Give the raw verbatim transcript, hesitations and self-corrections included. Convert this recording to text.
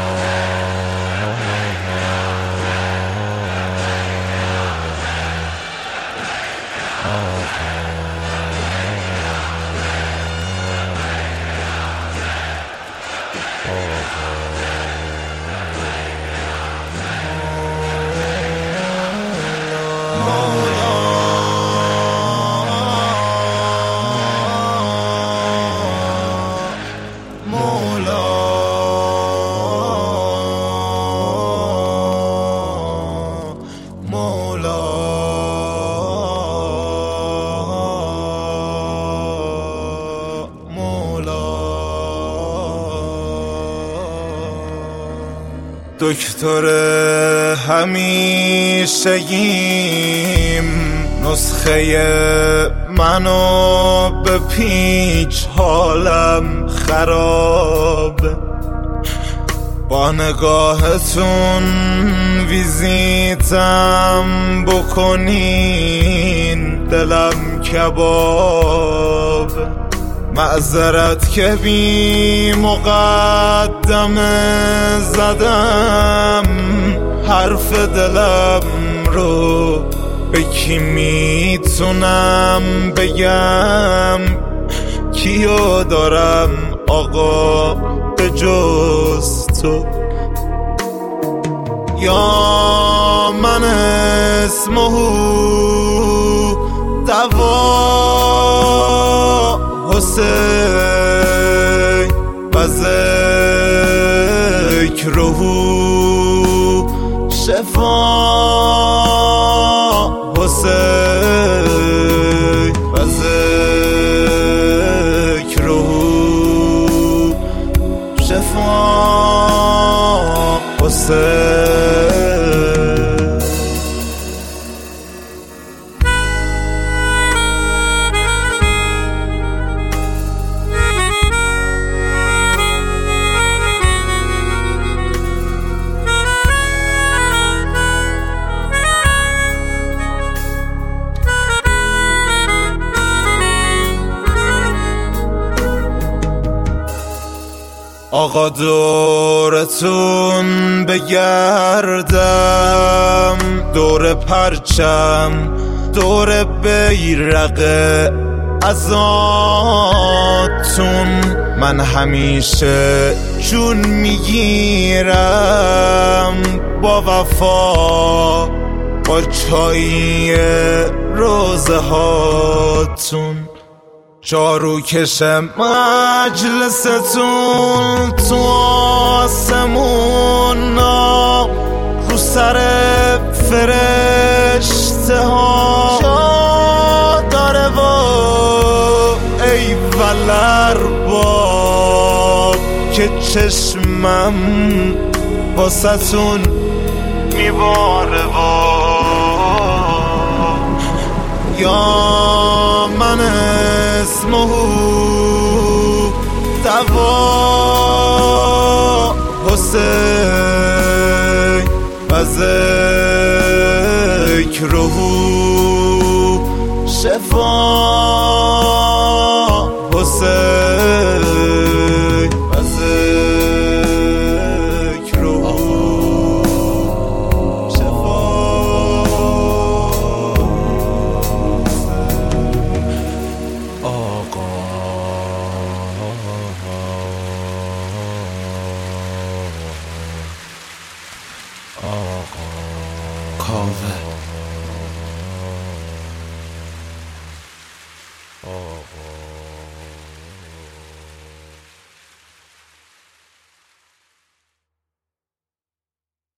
دکتر همیشگیم نسخه منو به پیچ، حالم خراب. با نگاهتون ویزیتم بکنین دلم کباب. معذرت که بی مقدمه زدم حرف دلم رو، به کی میتونم بگم؟ کیو دارم آقا به جز تو؟ یا من اسمه دوا حسین و ذکره شفا حسین و ذکره شفا حسین. آقا دورتون بگردم، دور پرچم، دور بیرق ازاتون. من همیشه جون میگیرم با وفا، با چایی روزه هاتون. جارو کشم مجلستون تو آسمون، رو سر فرشته ها جا داره و ای ولرباب که چشمم باستون میباره و یا من اسمه دوا حسین و ذکره شفا حسین و ذکره شفا. آقا آقا کاوه